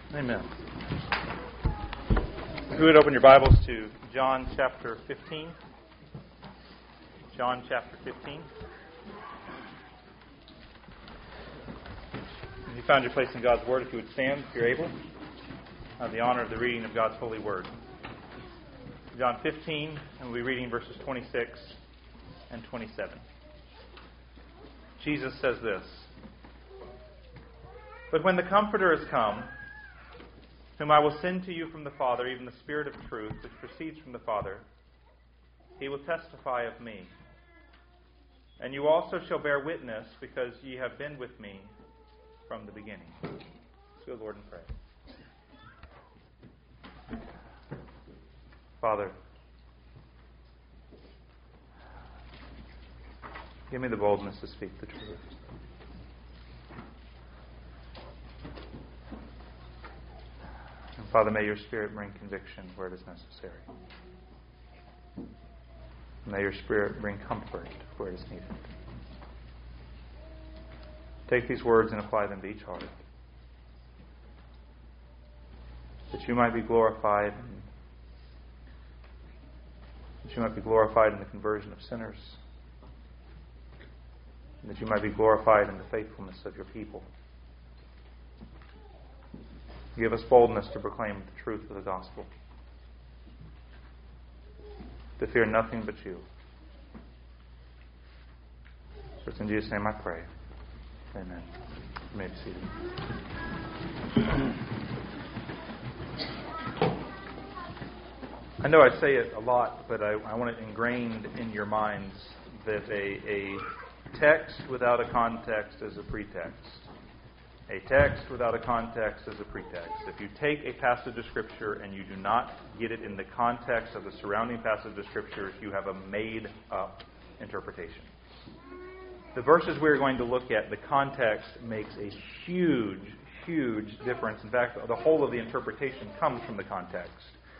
Amen. If you would open your Bibles to John chapter 15. John chapter 15. If you found your place in God's Word, if you would stand, if you're able, have the honor of the reading of God's holy Word. John 15, and we'll be reading verses 26 and 27. Jesus says this: "But when the Comforter is come, whom I will send to you from the Father, even the Spirit of truth, which proceeds from the Father, he will testify of me. And you also shall bear witness, because ye have been with me from the beginning." Let's go, Lord, and pray. Father, give me the boldness to speak the truth. And Father, may your Spirit bring conviction where it is necessary. May your Spirit bring comfort where it is needed. Take these words and apply them to each heart, that you might be glorified, that you might be glorified in the conversion of sinners, and that you might be glorified in the faithfulness of your people. Give us boldness to proclaim the truth of the gospel, to fear nothing but you. For it's in Jesus' name I pray. Amen. You may be seated. I know I say it a lot, but I want it ingrained in your minds that a text without a context is a pretext. A text without a context is a pretext. If you take a passage of Scripture and you do not get it in the context of the surrounding passage of Scripture, you have a made-up interpretation. The verses we're going to look at, the context makes a huge, huge difference. In fact, the whole of the interpretation comes from the context.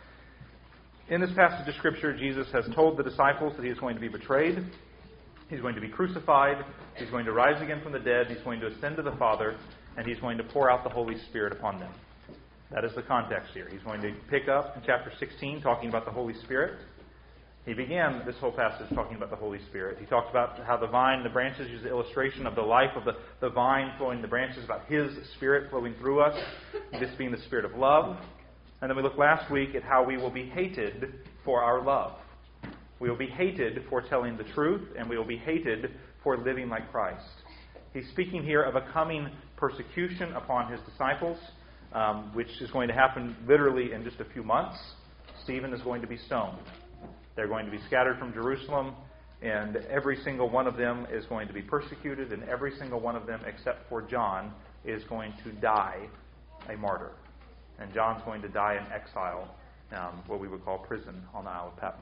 In this passage of Scripture, Jesus has told the disciples that he is going to be betrayed, he's going to be crucified, he's going to rise again from the dead, he's going to ascend to the Father, and he's going to pour out the Holy Spirit upon them. That is the context here. He's going to pick up in chapter 16 talking about the Holy Spirit. He began this whole passage talking about the Holy Spirit. He talked about how the vine, the branches, use the illustration of the life of the vine flowing the branches, about His Spirit flowing through us, this being the Spirit of love. And then we looked last week at how we will be hated for our love. We will be hated for telling the truth, and we will be hated for living like Christ. He's speaking here of a coming persecution upon his disciples, which is going to happen literally in just a few months. Stephen is going to be stoned. They're going to be scattered from Jerusalem, and every single one of them is going to be persecuted, and every single one of them, except for John, is going to die a martyr. And John's going to die in exile, what we would call prison on the Isle of Patmos.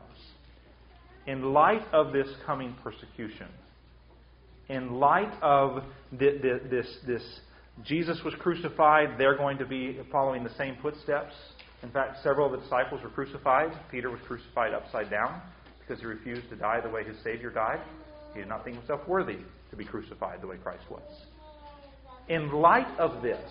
In light of this coming persecution, in light of this Jesus was crucified, they're going to be following the same footsteps. In fact, several of the disciples were crucified. Peter was crucified upside down because he refused to die the way his Savior died. He did not think himself worthy to be crucified the way Christ was. In light of this,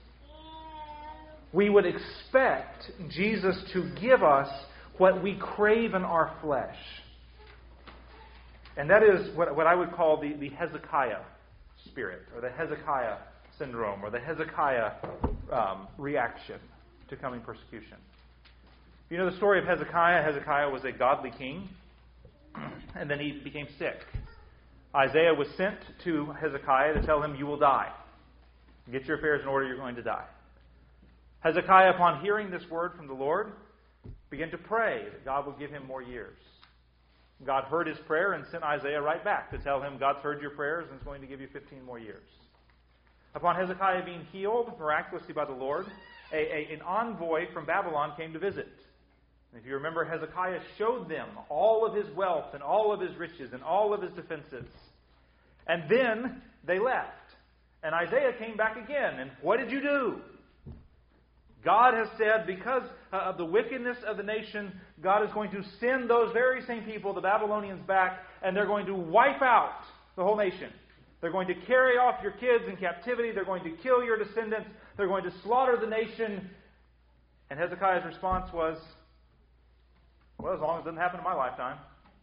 we would expect Jesus to give us what we crave in our flesh. And that is what I would call the Hezekiah spirit, or the Hezekiah syndrome, or the Hezekiah reaction to coming persecution. You know the story of Hezekiah. Hezekiah was a godly king, and then he became sick. Isaiah was sent to Hezekiah to tell him, "You will die. Get your affairs in order, you're going to die." Hezekiah, upon hearing this word from the Lord, began to pray that God would give him more years. God heard his prayer and sent Isaiah right back to tell him, God's heard your prayers and is going to give you 15 more years. Upon Hezekiah being healed miraculously by the Lord, an envoy from Babylon came to visit. And if you remember, Hezekiah showed them all of his wealth and all of his riches and all of his defenses. And then they left. And Isaiah came back again. And what did you do? God has said, because of the wickedness of the nation, God is going to send those very same people, the Babylonians, back, and they're going to wipe out the whole nation. They're going to carry off your kids in captivity. They're going to kill your descendants. They're going to slaughter the nation. And Hezekiah's response was, well, as long as it doesn't happen in my lifetime.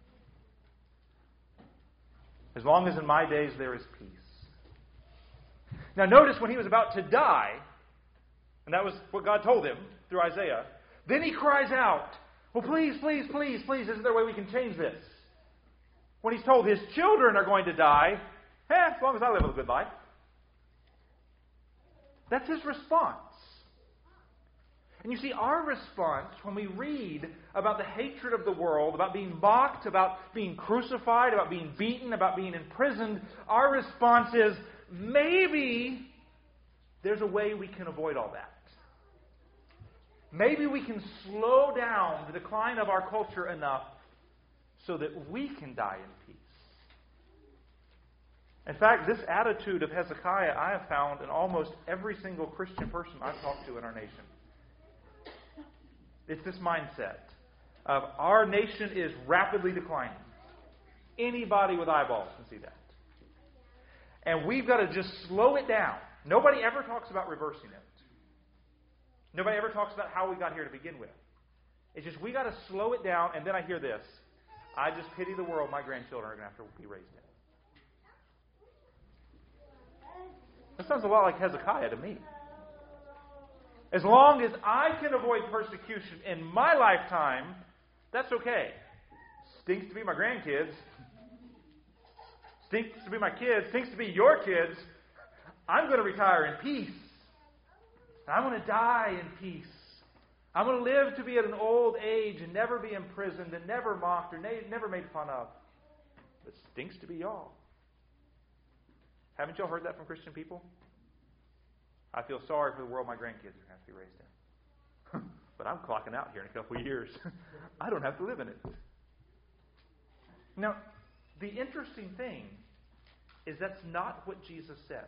As long as in my days there is peace. Now notice when he was about to die, and that was what God told him through Isaiah, then he cries out, well, please, please, please, please, isn't there a way we can change this? When he's told his children are going to die, as long as I live a good life. That's his response. And you see, our response when we read about the hatred of the world, about being mocked, about being crucified, about being beaten, about being imprisoned, our response is, maybe there's a way we can avoid all that. Maybe we can slow down the decline of our culture enough so that we can die in peace. In fact, this attitude of Hezekiah I have found in almost every single Christian person I've talked to in our nation. It's this mindset of our nation is rapidly declining. Anybody with eyeballs can see that. And we've got to just slow it down. Nobody ever talks about reversing it. Nobody ever talks about how we got here to begin with. It's just we got to slow it down, and then I hear this. I just pity the world my grandchildren are going to have to be raised in. That sounds a lot like Hezekiah to me. As long as I can avoid persecution in my lifetime, that's okay. Stinks to be my grandkids. Stinks to be my kids. Stinks to be your kids. I'm going to retire in peace. I'm going to die in peace. I'm going to live to be at an old age and never be imprisoned and never mocked or never made fun of. But stinks to be y'all. Haven't y'all heard that from Christian people? I feel sorry for the world my grandkids are going to have to be raised in. But I'm clocking out here in a couple of years. I don't have to live in it. Now, the interesting thing is that's not what Jesus says.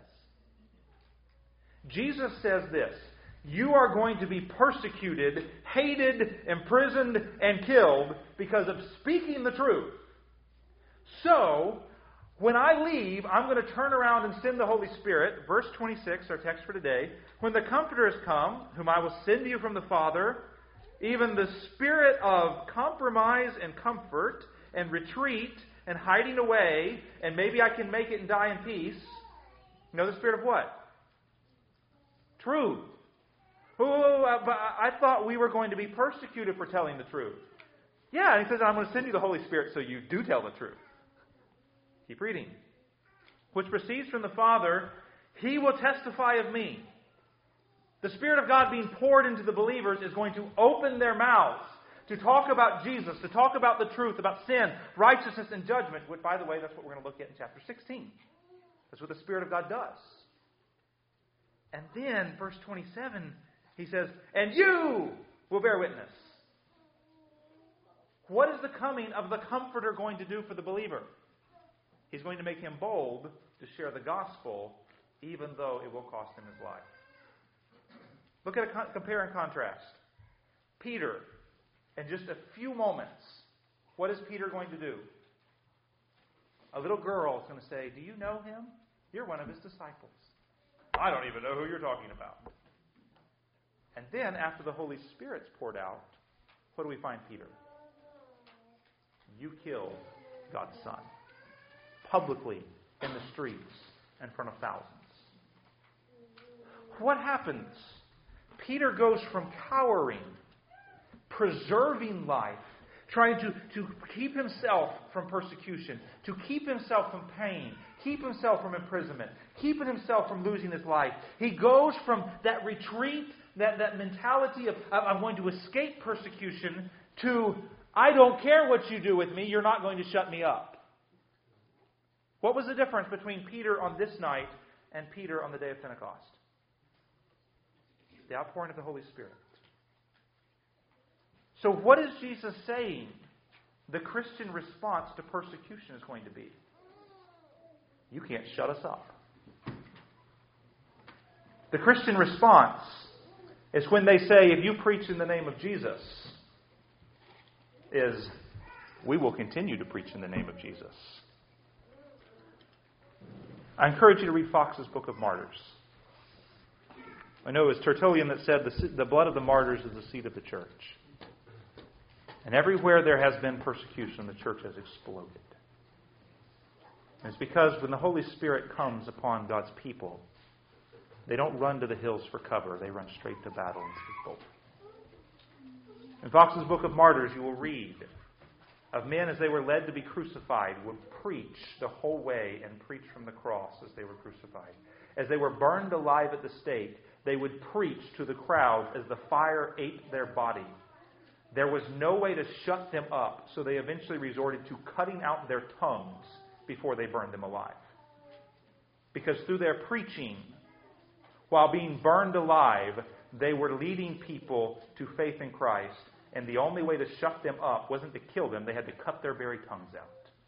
Jesus says this: you are going to be persecuted, hated, imprisoned, and killed because of speaking the truth. So, when I leave, I'm going to turn around and send the Holy Spirit. Verse 26, our text for today. When the Comforter has come, whom I will send to you from the Father, even the Spirit of compromise and comfort and retreat and hiding away, and maybe I can make it and die in peace. You know the Spirit of what? Truth. Oh, but I thought we were going to be persecuted for telling the truth. Yeah, and he says, I'm going to send you the Holy Spirit so you do tell the truth. Keep reading. Which proceeds from the Father, He will testify of me. The Spirit of God being poured into the believers is going to open their mouths to talk about Jesus, to talk about the truth, about sin, righteousness, and judgment. Which, by the way, that's what we're going to look at in chapter 16. That's what the Spirit of God does. And then, verse 27, he says, and you will bear witness. What is the coming of the Comforter going to do for the believer? He's going to make him bold to share the gospel, even though it will cost him his life. Look at a compare and contrast. Peter, in just a few moments, what is Peter going to do? A little girl is going to say, do you know him? You're one of his disciples. I don't even know who you're talking about. And then, after the Holy Spirit's poured out, what do we find Peter? You killed God's Son. Publicly, in the streets, in front of thousands. What happens? Peter goes from cowering, preserving life, trying to keep himself from persecution, to keep himself from pain, keep himself from imprisonment, keeping himself from losing his life. He goes from that retreat, that mentality of I'm going to escape persecution, to I don't care what you do with me, you're not going to shut me up. What was the difference between Peter on this night and Peter on the day of Pentecost? The outpouring of the Holy Spirit. So what is Jesus saying the Christian response to persecution is going to be? You can't shut us up. The Christian response is when they say, if you preach in the name of Jesus, is we will continue to preach in the name of Jesus. I encourage you to read Fox's Book of Martyrs. I know it was Tertullian that said the blood of the martyrs is the seed of the church. And everywhere there has been persecution, the church has exploded. And it's because when the Holy Spirit comes upon God's people, they don't run to the hills for cover. They run straight to battle and speak boldly. In Fox's Book of Martyrs, you will read of men as they were led to be crucified would preach the whole way and preach from the cross as they were crucified. As they were burned alive at the stake, they would preach to the crowd as the fire ate their body. There was no way to shut them up, so they eventually resorted to cutting out their tongues before they burned them alive. Because through their preaching, while being burned alive, they were leading people to faith in Christ, and the only way to shut them up wasn't to kill them, they had to cut their very tongues out.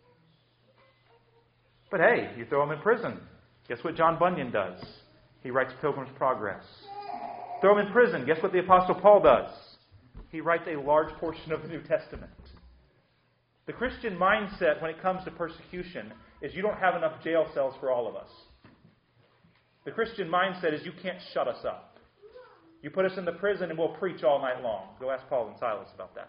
But hey, you throw them in prison. Guess what John Bunyan does? He writes Pilgrim's Progress. Throw them in prison. Guess what the Apostle Paul does? He writes a large portion of the New Testament. The Christian mindset when it comes to persecution is you don't have enough jail cells for all of us. The Christian mindset is you can't shut us up. You put us in the prison and we'll preach all night long. Go ask Paul and Silas about that.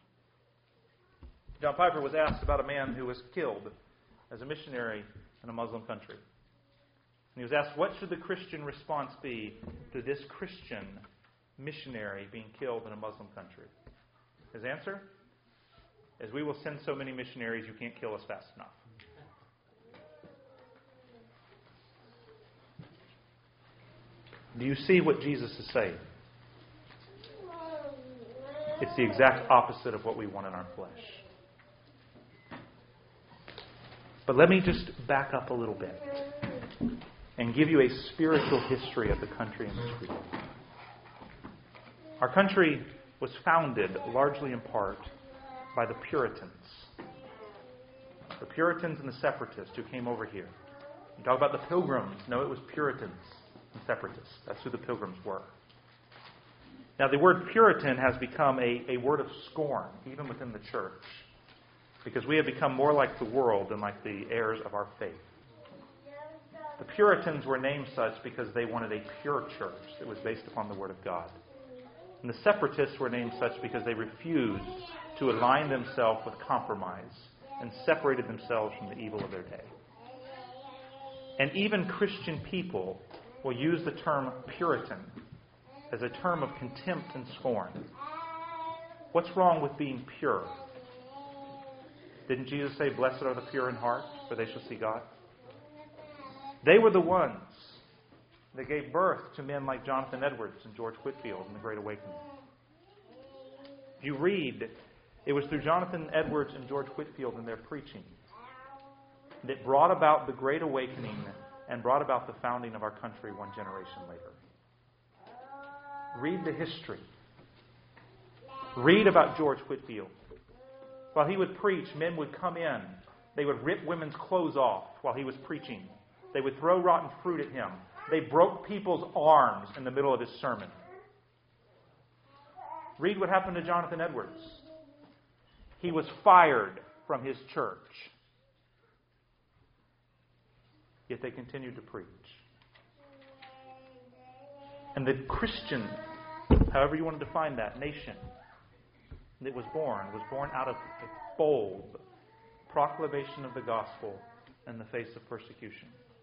John Piper was asked about a man who was killed as a missionary in a Muslim country. And he was asked, what should the Christian response be to this Christian missionary being killed in a Muslim country? His answer? As we will send so many missionaries, you can't kill us fast enough. Do you see what Jesus is saying? It's the exact opposite of what we want in our flesh. But let me just back up a little bit and give you a spiritual history of the country in which we live. Our country was founded largely in part by the Puritans. The Puritans and the Separatists who came over here. You talk about the Pilgrims. No, it was Puritans and Separatists. That's who the Pilgrims were. Now, the word Puritan has become a word of scorn, even within the church, because we have become more like the world than like the heirs of our faith. The Puritans were named such because they wanted a pure church that was based upon the Word of God. And the Separatists were named such because they refused to align themselves with compromise and separated themselves from the evil of their day. And even Christian people will use the term Puritan as a term of contempt and scorn. What's wrong with being pure? Didn't Jesus say, "Blessed are the pure in heart, for they shall see God"? They were the ones that gave birth to men like Jonathan Edwards and George Whitefield in the Great Awakening. You read, it was through Jonathan Edwards and George Whitefield and their preaching that brought about the Great Awakening and brought about the founding of our country one generation later. Read the history. Read about George Whitefield. While he would preach, men would come in. They would rip women's clothes off while he was preaching. They would throw rotten fruit at him. They broke people's arms in the middle of his sermon. Read what happened to Jonathan Edwards. He was fired from his church. Yet they continued to preach. And the Christian, however you want to define that, nation that was born out of a bold proclamation of the gospel in the face of persecution.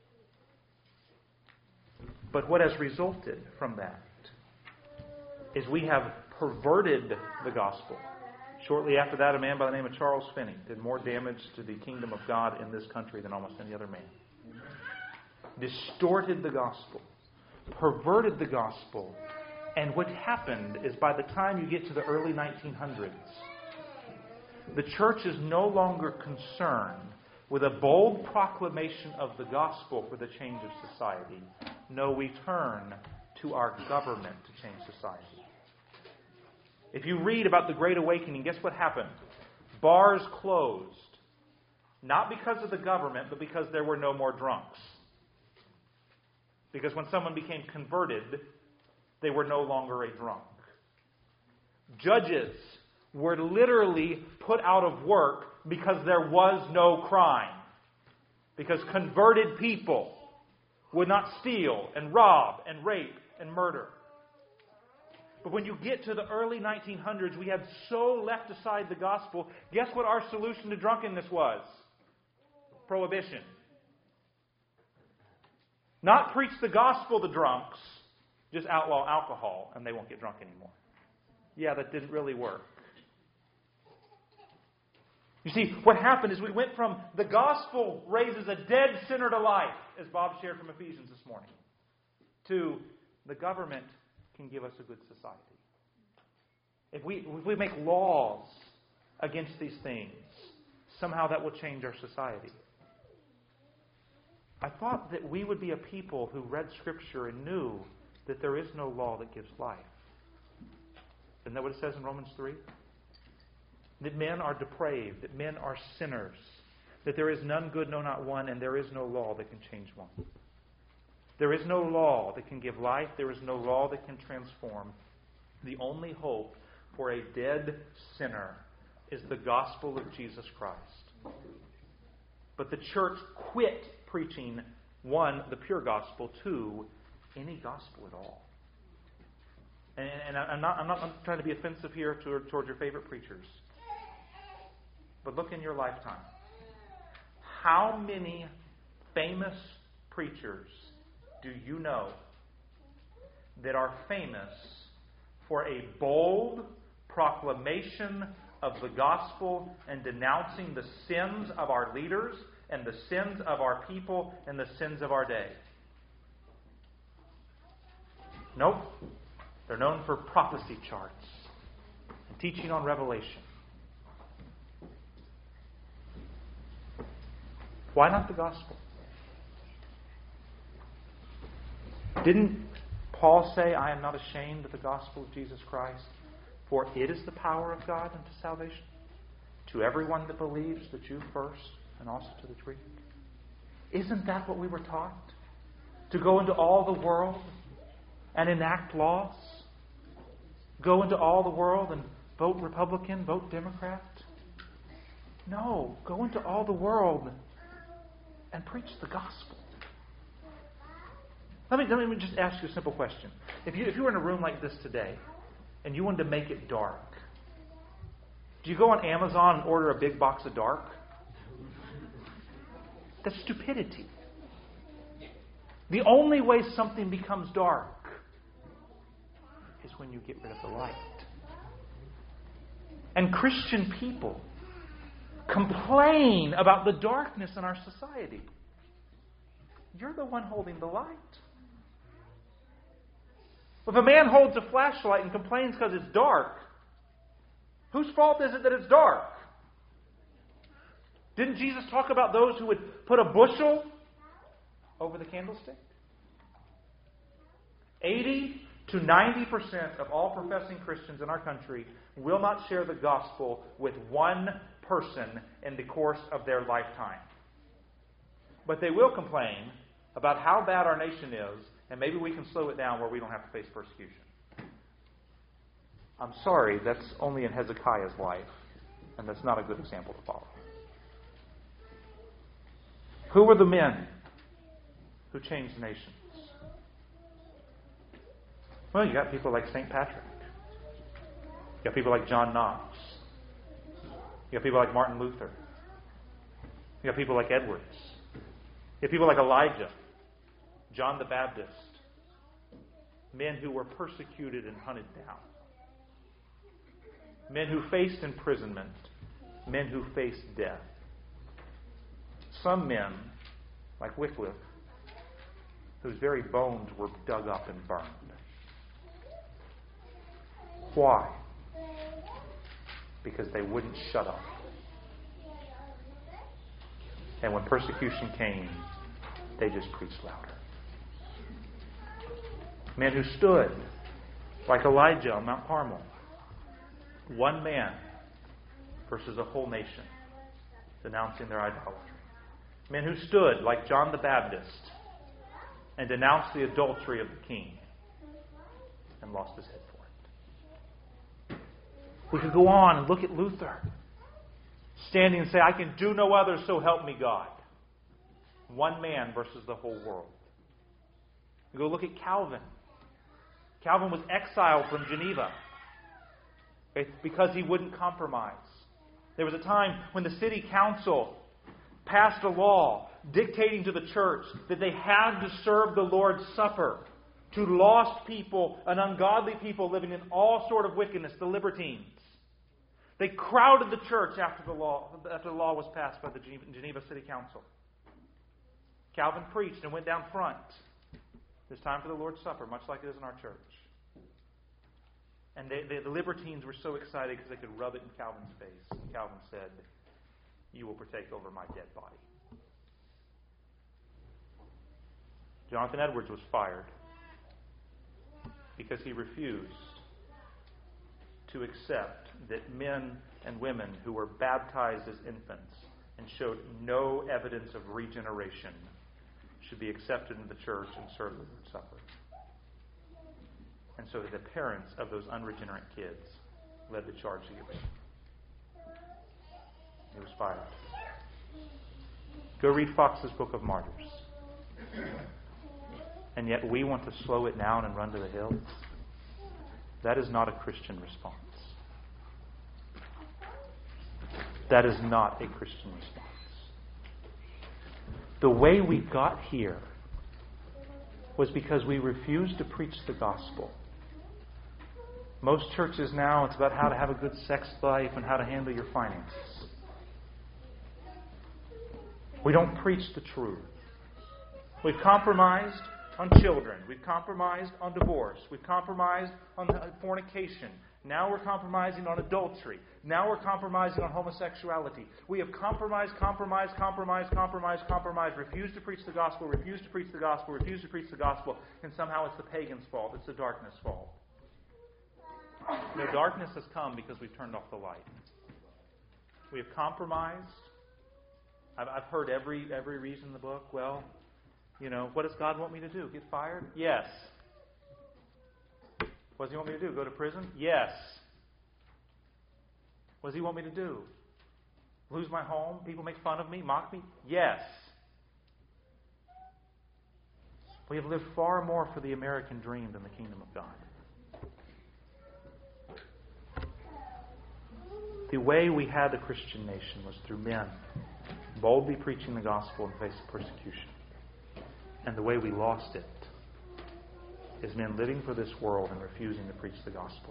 But what has resulted from that is we have perverted the gospel. Shortly after that, a man by the name of Charles Finney did more damage to the kingdom of God in this country than almost any other man. Distorted the gospel, perverted the gospel, and what happened is by the time you get to the early 1900s, the church is no longer concerned with a bold proclamation of the gospel for the change of society. No, we turn to our government to change society. If you read about the Great Awakening, guess what happened? Bars closed. Not because of the government, but because there were no more drunks. Because when someone became converted, they were no longer a drunk. Judges were literally put out of work because there was no crime. Because converted people would not steal and rob and rape and murder. But when you get to the early 1900s, we had so left aside the gospel. Guess what our solution to drunkenness was? Prohibition. Not preach the gospel to drunks, just outlaw alcohol and they won't get drunk anymore. Yeah, that didn't really work. You see, what happened is we went from the gospel raises a dead sinner to life, as Bob shared from Ephesians this morning, to the government can give us a good society. If we make laws against these things, somehow that will change our society. I thought that we would be a people who read Scripture and knew that there is no law that gives life. Isn't that what it says in Romans 3? That men are depraved, that men are sinners, that there is none good, no, not one, and there is no law that can change one. There is no law that can give life. There is no law that can transform. The only hope for a dead sinner is the gospel of Jesus Christ. But the church quit preaching, one, the pure gospel, two, any gospel at all. And I'm not trying to be offensive here toward your favorite preachers. But look in your lifetime. How many famous preachers do you know that are famous for a bold proclamation of the gospel and denouncing the sins of our leaders and the sins of our people and the sins of our day? Nope. They're known for prophecy charts and teaching on Revelation. Why not the gospel? Didn't Paul say, I am not ashamed of the gospel of Jesus Christ, for it is the power of God unto salvation to everyone that believes, the Jew first, and also to the Greek? Isn't that what we were taught? To go into all the world and enact laws? Go into all the world and vote Republican, vote Democrat? No, go into all the world and preach the gospel. Let me just ask you a simple question. If you were in a room like this today and you wanted to make it dark, do you go on Amazon and order a big box of dark? That's stupidity. The only way something becomes dark is when you get rid of the light. And Christian people complain about the darkness in our society. You're the one holding the light. If a man holds a flashlight and complains because it's dark, whose fault is it that it's dark? Didn't Jesus talk about those who would put a bushel over the candlestick? 80 to 90% of all professing Christians in our country will not share the gospel with one person in the course of their lifetime. But they will complain about how bad our nation is, and maybe we can slow it down where we don't have to face persecution. I'm sorry, that's only in Hezekiah's life, and that's not a good example to follow. Who were the men who changed nations? Well, you got people like St. Patrick. You got people like John Knox. You got people like Martin Luther. You got people like Edwards. You got people like Elijah, John the Baptist. Men who were persecuted and hunted down. Men who faced imprisonment. Men who faced death. Some men, like Wycliffe, whose very bones were dug up and burned. Why? Because they wouldn't shut up. And when persecution came, they just preached louder. Men who stood, like Elijah on Mount Carmel. One man versus a whole nation, denouncing their idolatry. Men who stood, like John the Baptist, and denounced the adultery of the king and lost his head for it. We could go on and look at Luther, standing and say, I can do no other, so help me God. One man versus the whole world. We go look at Calvin, Calvin was exiled from Geneva, okay, because he wouldn't compromise. There was a time when the city council passed a law dictating to the church that they had to serve the Lord's Supper to lost people and ungodly people living in all sort of wickedness, the libertines. They crowded the church after the law was passed by the Geneva City Council. Calvin preached and went down front. It's time for the Lord's Supper, much like it is in our church. And the libertines were so excited because they could rub it in Calvin's face. And Calvin said, "You will partake over my dead body." Jonathan Edwards was fired because he refused to accept that men and women who were baptized as infants and showed no evidence of regeneration should be accepted into the church and served the Lord's Supper. And so the parents of those unregenerate kids led the charge to get rid of him. He was fired. Go read Fox's Book of Martyrs. And yet we want to slow it down and run to the hills. That is not a Christian response. That is not a Christian response. The way we got here was because we refused to preach the gospel. Most churches now, it's about how to have a good sex life and how to handle your finances. We don't preach the truth. We've compromised on children. We've compromised on divorce. We've compromised on fornication. Now we're compromising on adultery. Now we're compromising on homosexuality. We have compromised, refused to preach the gospel, refused to preach the gospel, refused to preach the gospel, and somehow it's the pagan's fault. It's the darkness' fault. No, darkness has come because we've turned off the light. We have compromised. I've heard every reason in the book. Well, what does God want me to do? Get fired? Yes. What does He want me to do? Go to prison? Yes. What does He want me to do? Lose my home? People make fun of me? Mock me? Yes. We have lived far more for the American dream than the kingdom of God. The way we had the Christian nation was through men boldly preaching the gospel in the face of persecution. And the way we lost it is men living for this world and refusing to preach the gospel.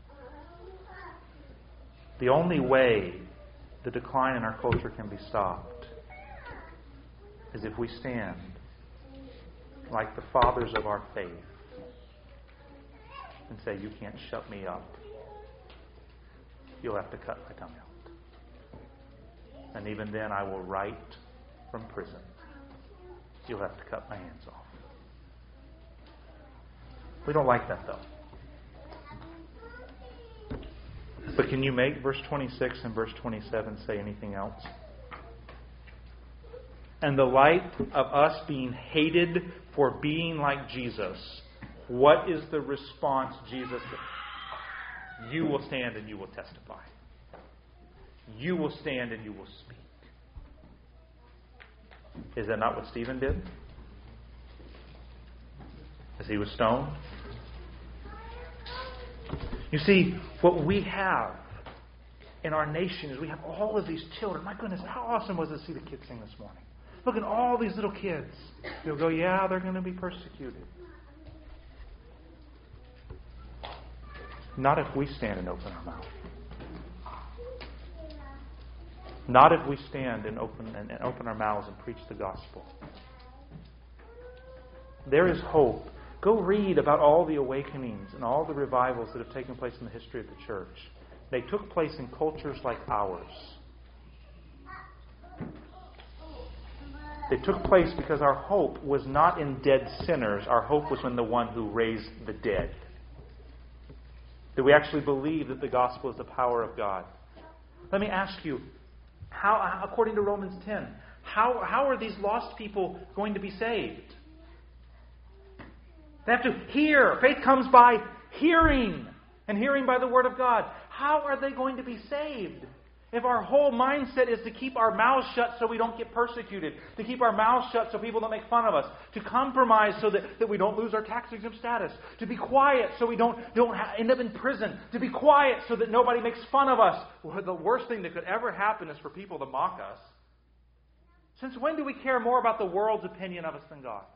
The only way the decline in our culture can be stopped is if we stand like the fathers of our faith and say, "You can't shut me up. You'll have to cut my tongue out. And even then I will write from prison. You'll have to cut my hands off." We don't like that, though. But can you make verse 26 and verse 27 say anything else? And the light of us being hated for being like Jesus. What is the response Jesus said? You will stand and you will testify. You will stand and you will speak. Is that not what Stephen did? As he was stoned? You see, what we have in our nation is we have all of these children. My goodness, how awesome was it to see the kids sing this morning? Look at all these little kids. You'll go, yeah, they're going to be persecuted. Not if we stand and open our mouth. Not if we stand and open our mouths and preach the gospel. There is hope. Go read about all the awakenings and all the revivals that have taken place in the history of the church. They took place in cultures like ours. They took place because our hope was not in dead sinners. Our hope was in the one who raised the dead. That we actually believe that the gospel is the power of God. Let me ask you, how, according to Romans 10, how are these lost people going to be saved? They have to hear. Faith comes by hearing, and hearing by the Word of God. How are they going to be saved if our whole mindset is to keep our mouths shut so we don't get persecuted, to keep our mouths shut so people don't make fun of us, to compromise so that we don't lose our tax-exempt status, to be quiet so we don't end up in prison, to be quiet so that nobody makes fun of us. Well, the worst thing that could ever happen is for people to mock us. Since when do we care more about the world's opinion of us than God's?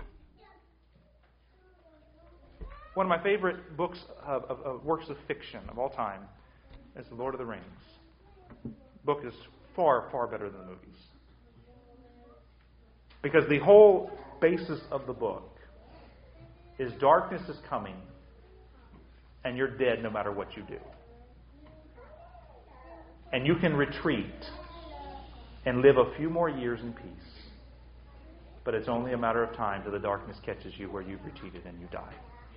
One of my favorite books of works of fiction of all time is The Lord of the Rings. The book is far, far better than the movies. Because the whole basis of the book is darkness is coming and you're dead no matter what you do. And you can retreat and live a few more years in peace. But it's only a matter of time till the darkness catches you where you've retreated and you die.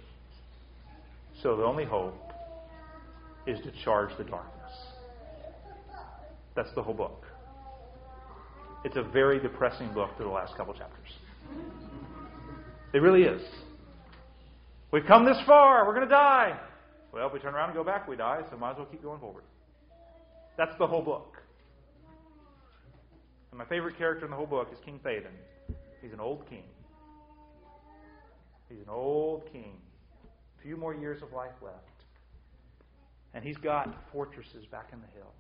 So the only hope is to charge the darkness. That's the whole book. It's a very depressing book to the last couple chapters. It really is. We've come this far. We're going to die. Well, if we turn around and go back, we die, so might as well keep going forward. That's the whole book. And my favorite character in the whole book is King Theoden. He's an old king. He's an old king. A few more years of life left. And he's got fortresses back in the hills.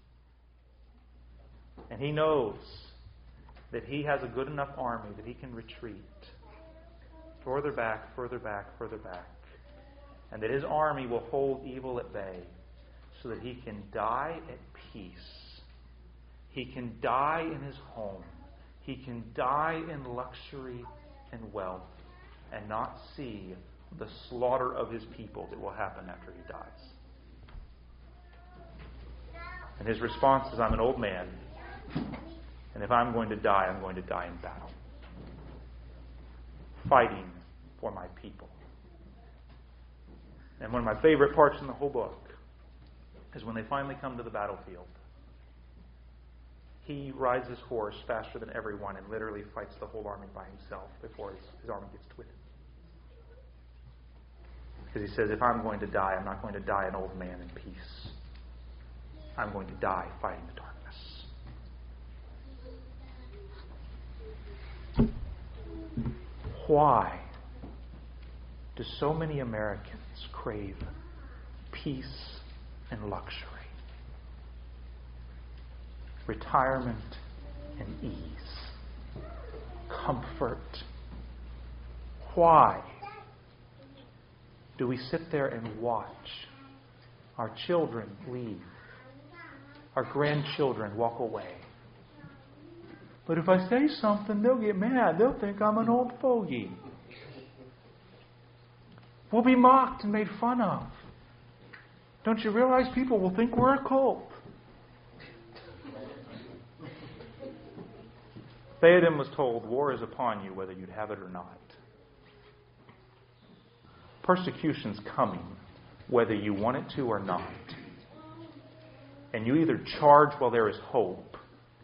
And he knows that he has a good enough army that he can retreat further back, further back, further back. And that his army will hold evil at bay so that he can die at peace. He can die in his home. He can die in luxury and wealth and not see the slaughter of his people that will happen after he dies. And his response is, I'm an old man, and if I'm going to die, I'm going to die in battle, fighting for my people. And one of my favorite parts in the whole book is when they finally come to the battlefield. He rides his horse faster than everyone and literally fights the whole army by himself before his army gets to it. Because he says, if I'm going to die, I'm not going to die an old man in peace. I'm going to die fighting the darkness. Why do so many Americans crave peace and luxury, retirement and ease, comfort? Why do we sit there and watch our children leave, our grandchildren walk away? But if I say something, they'll get mad. They'll think I'm an old fogey. We'll be mocked and made fun of. Don't you realize people will think we're a cult? Theoden was told, war is upon you whether you'd have it or not. Persecution's coming whether you want it to or not. And you either charge while there is hope,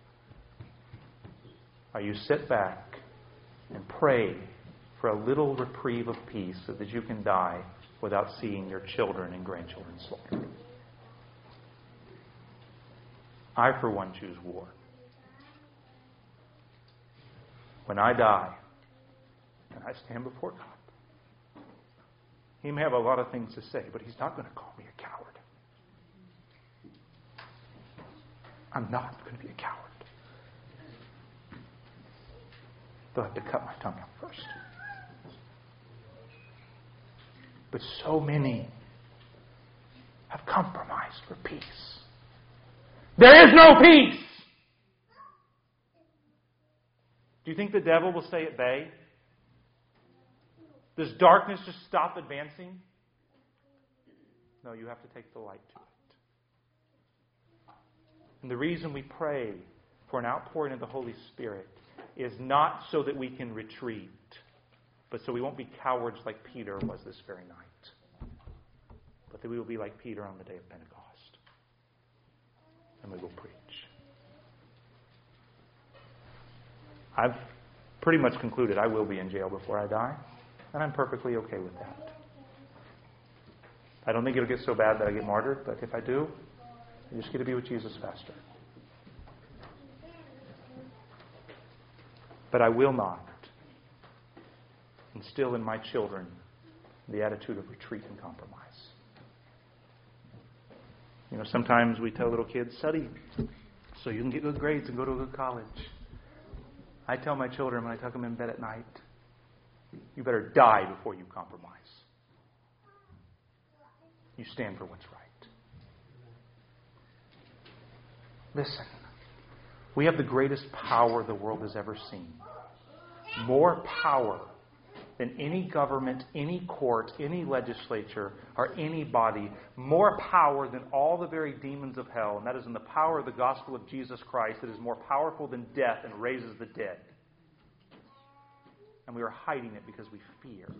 or you sit back and pray for a little reprieve of peace so that you can die without seeing your children and grandchildren slaughtered. I, for one, choose war. When I die and I stand before God, He may have a lot of things to say, but He's not going to call me a coward. I'm not going to be a coward. They'll have to cut my tongue out first. But so many have compromised for peace. There is no peace! Do you think the devil will stay at bay? Does darkness just stop advancing? No, you have to take the light to it. And the reason we pray for an outpouring of the Holy Spirit is not so that we can retreat, but so we won't be cowards like Peter was this very night, but that we will be like Peter on the day of Pentecost. And we will preach. I've pretty much concluded I will be in jail before I die, and I'm perfectly okay with that. I don't think it'll get so bad that I get martyred, but if I do, I just get to be with Jesus faster. But I will not instill in my children the attitude of retreat and compromise. Sometimes we tell little kids, study so you can get good grades and go to a good college. I tell my children when I tuck them in bed at night, you better die before you compromise. You stand for what's right. Listen, we have the greatest power the world has ever seen. More power than any government, any court, any legislature, or any body. More power than all the very demons of hell. And that is in the power of the gospel of Jesus Christ that is more powerful than death and raises the dead. And we are hiding it because we fear.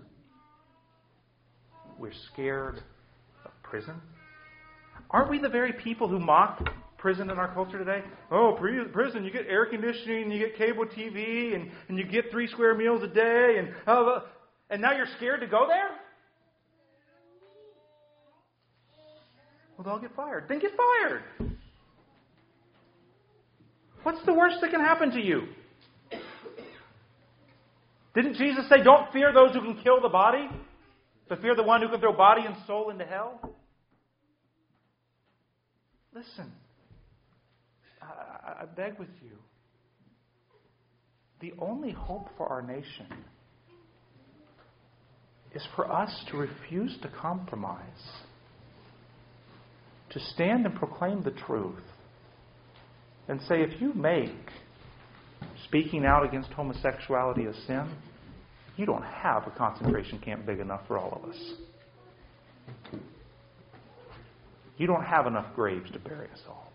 We're scared of prison. Aren't we the very people who mock prison in our culture today? Oh, prison, you get air conditioning, you get cable TV, and you get 3 square meals a day, and now you're scared to go there? Well, they'll get fired. Then get fired. What's the worst that can happen to you? Didn't Jesus say, don't fear those who can kill the body, but fear the one who can throw body and soul into hell? Listen, I beg with you, the only hope for our nation is for us to refuse to compromise, to stand and proclaim the truth, and say, if you make speaking out against homosexuality a sin, you don't have a concentration camp big enough for all of us. You don't have enough graves to bury us all.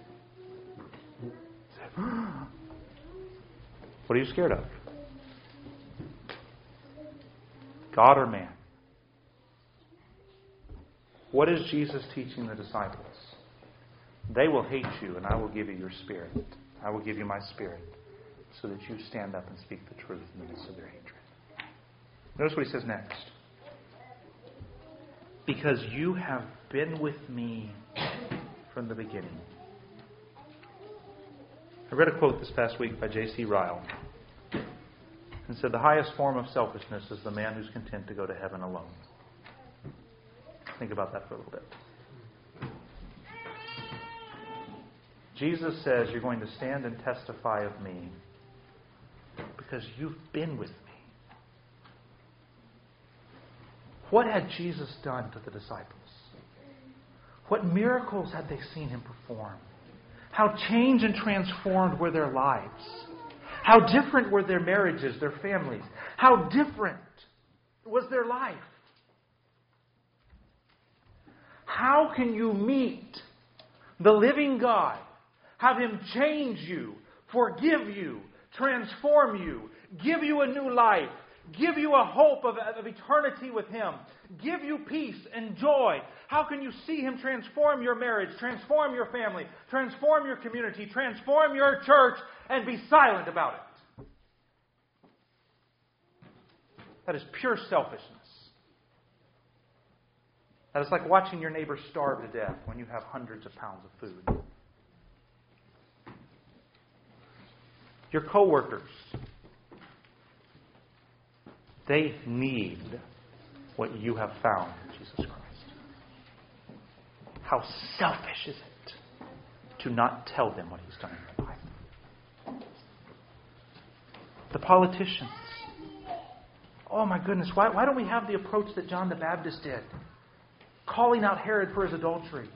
What are you scared of? God or man? What is Jesus teaching the disciples? They will hate you, and I will give you your spirit. I will give you my spirit so that you stand up and speak the truth in the midst of their hatred. Notice what he says next. Because you have been with me from the beginning. I read a quote this past week by J.C. Ryle and said, the highest form of selfishness is the man who's content to go to heaven alone. Think about that for a little bit. Jesus says you're going to stand and testify of me because you've been with me. What had Jesus done to the disciples? What miracles had they seen him perform? How changed and transformed were their lives? How different were their marriages, their families? How different was their life? How can you meet the living God, have him change you, forgive you, transform you, give you a new life, give you a hope of eternity with him, give you peace and joy? How can you see him transform your marriage, transform your family, transform your community, transform your church, and be silent about it? That is pure selfishness. That is like watching your neighbor starve to death when you have hundreds of pounds of food. Your coworkers, they need what you have found in Jesus Christ. How selfish is it to not tell them what he's done in your life? The politicians. Oh my goodness, why don't we have the approach that John the Baptist did? Calling out Herod for his adultery.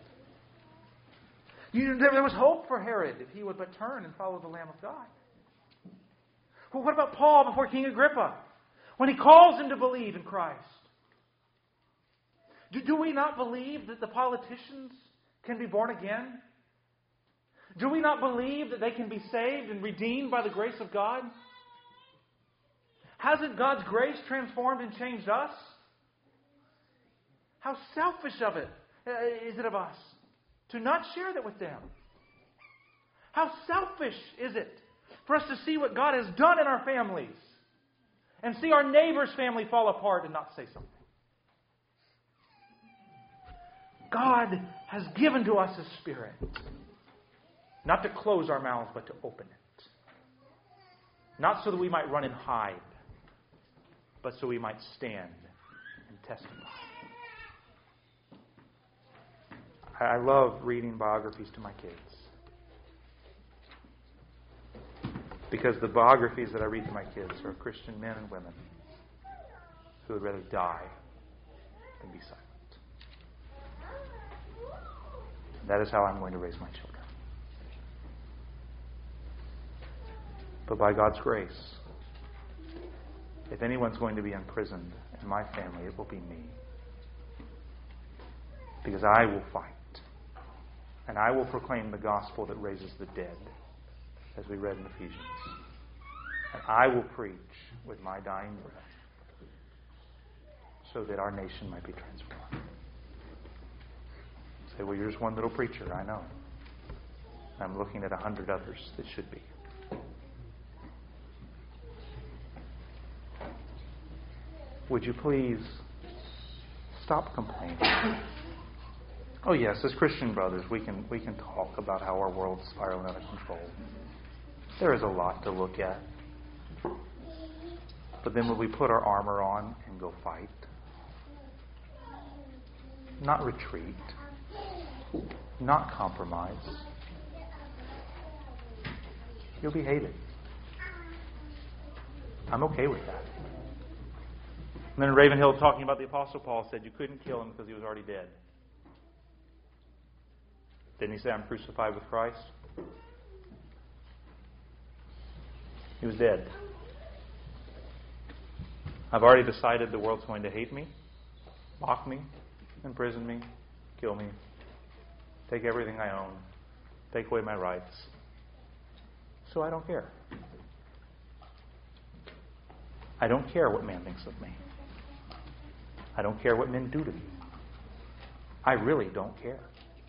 There was hope for Herod if he would but turn and follow the Lamb of God. Well, what about Paul before King Agrippa? When he calls him to believe in Christ. Do we not believe that the politicians can be born again? Do we not believe that they can be saved and redeemed by the grace of God? Hasn't God's grace transformed and changed us? How selfish is it of us to not share that with them? How selfish is it for us to see what God has done in our families and see our neighbor's family fall apart and not say something? God has given to us His Spirit. Not to close our mouths, but to open it. Not so that we might run and hide, but so we might stand and testify. I love reading biographies to my kids. Because the biographies that I read to my kids are Christian men and women who would rather die than be silent. That is how I'm going to raise my children. But by God's grace, if anyone's going to be imprisoned in my family, it will be me. Because I will fight. And I will proclaim the gospel that raises the dead, as we read in Ephesians. And I will preach with my dying breath so that our nation might be transformed. Say, well, you're just one little preacher. I know. I'm looking at 100 others that should be. Would you please stop complaining? Oh yes, as Christian brothers, we can talk about how our world's spiraling out of control. There is a lot to look at. But then will we put our armor on and go fight? Not retreat. Not compromise. You'll be hated. I'm okay with that. And then Ravenhill, talking about the Apostle Paul, said you couldn't kill him because he was already dead. Didn't he say, I'm crucified with Christ? He was dead. I've already decided the world's going to hate me, mock me, imprison me, kill me, take everything I own, take away my rights. So I don't care. I don't care what man thinks of me. I don't care what men do to me. I really don't care.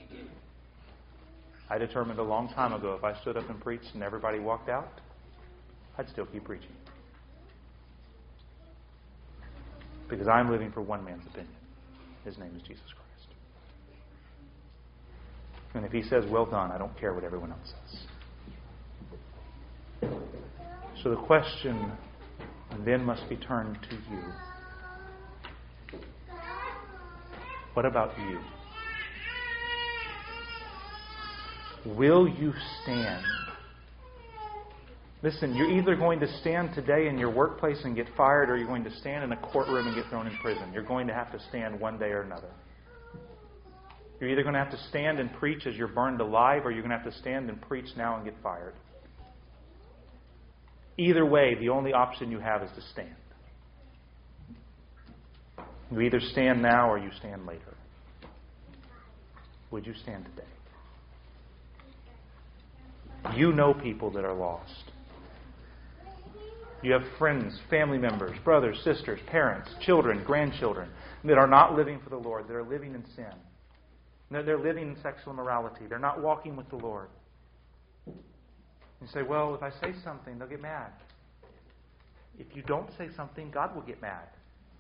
I determined a long time ago if I stood up and preached and everybody walked out, I'd still keep preaching. Because I'm living for one man's opinion. His name is Jesus Christ. And if he says, well done, I don't care what everyone else says. So the question then must be turned to you. What about you? Will you stand? Listen, you're either going to stand today in your workplace and get fired, or you're going to stand in a courtroom and get thrown in prison. You're going to have to stand one day or another. You're either going to have to stand and preach as you're burned alive, or you're going to have to stand and preach now and get fired. Either way, the only option you have is to stand. You either stand now or you stand later. Would you stand today? You know people that are lost. You have friends, family members, brothers, sisters, parents, children, grandchildren that are not living for the Lord, that are living in sin. They're living in sexual immorality. They're not walking with the Lord. You say, well, if I say something, they'll get mad. If you don't say something, God will get mad.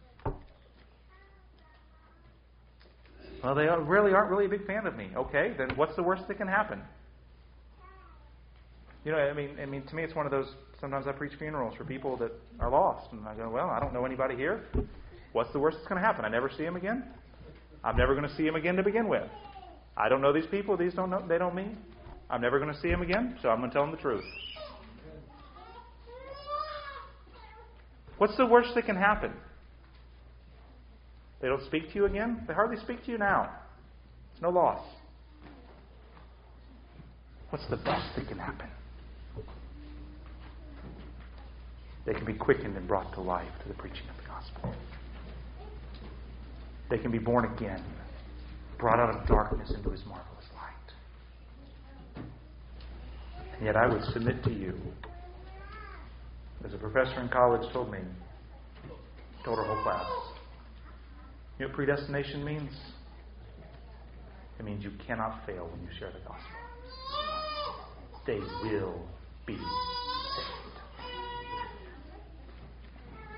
Well, they aren't really a big fan of me. Okay, then what's the worst that can happen? You know, I mean, to me, it's one of those. Sometimes I preach funerals for people that are lost, and I go, "Well, I don't know anybody here. What's the worst that's going to happen? I never see them again. I'm never going to see them again to begin with. I don't know these people. These don't know. They don't me. I'm never going to see them again. So I'm going to tell them the truth. What's the worst that can happen? They don't speak to you again. They hardly speak to you now. It's no loss. What's the best that can happen? They can be quickened and brought to life to the preaching of the gospel. They can be born again, brought out of darkness into His marvelous light. And yet I would submit to you, as a professor in college told her whole class, you know what predestination means? It means you cannot fail when you share the gospel. They will be saved.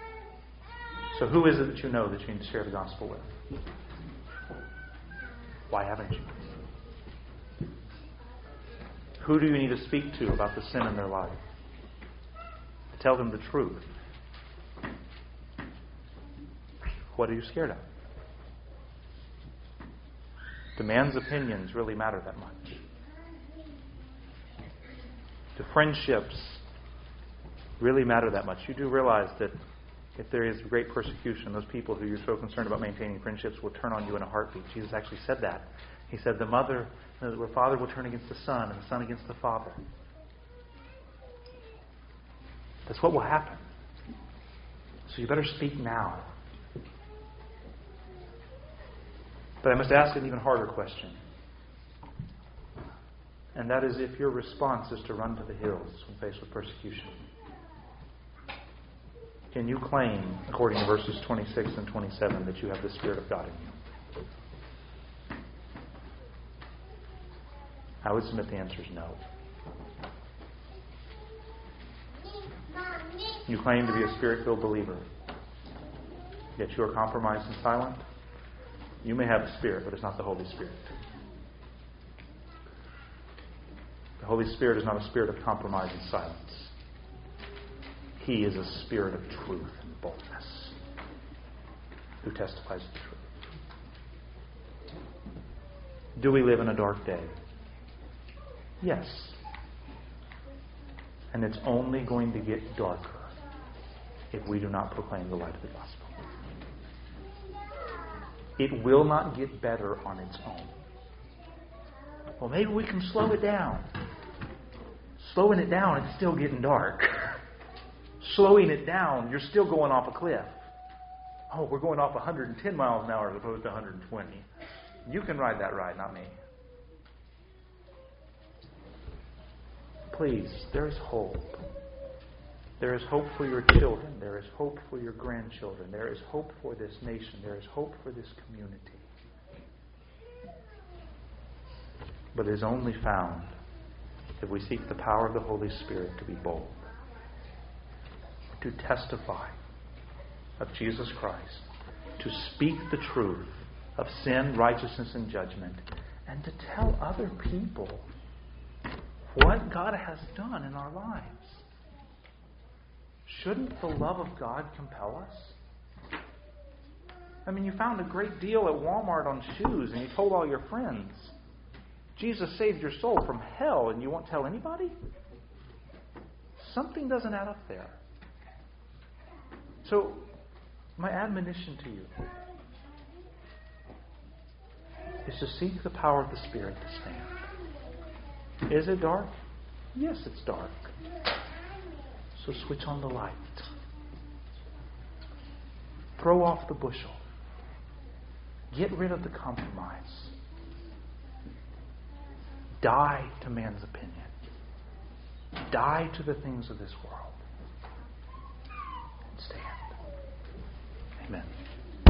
So who is it that you know that you need to share the gospel with? Why haven't you? Who do you need to speak to about the sin in their life? Tell them the truth. What are you scared of? Do man's opinions really matter that much? Do friendships really matter that much? You do realize that if there is great persecution, those people who you're so concerned about maintaining friendships will turn on you in a heartbeat. Jesus actually said that. He said the father will turn against the son, and the son against the father. That's what will happen. So you better speak now. But I must ask an even harder question. And that is if your response is to run to the hills when faced with persecution. Can you claim, according to verses 26 and 27, that you have the Spirit of God in you? I would submit the answer is no. You claim to be a Spirit-filled believer, yet you are compromised and silent. You may have the Spirit, but it's not the Holy Spirit. The Holy Spirit is not a spirit of compromise and silence. He is a spirit of truth and boldness who testifies the truth. Do we live in a dark day? Yes. And it's only going to get darker if we do not proclaim the light of the gospel. It will not get better on its own. Well, maybe we can slow it down. Slowing it down, it's still getting dark. Slowing it down, you're still going off a cliff. Oh, we're going off 110 miles an hour as opposed to 120. You can ride that ride, not me. Please, there is hope. There is hope for your children. There is hope for your grandchildren. There is hope for this nation. There is hope for this community. But it is only found if we seek the power of the Holy Spirit to be bold, to testify of Jesus Christ, to speak the truth of sin, righteousness, and judgment, and to tell other people what God has done in our lives. Shouldn't the love of God compel us? I mean, you found a great deal at Walmart on shoes, and you told all your friends. Jesus saved your soul from hell, and you won't tell anybody? Something doesn't add up there. So, my admonition to you is to seek the power of the Spirit to stand. Is it dark? Yes, it's dark. So switch on the light. Throw off the bushel. Get rid of the compromise. Die to man's opinion. Die to the things of this world. And stand. Amen.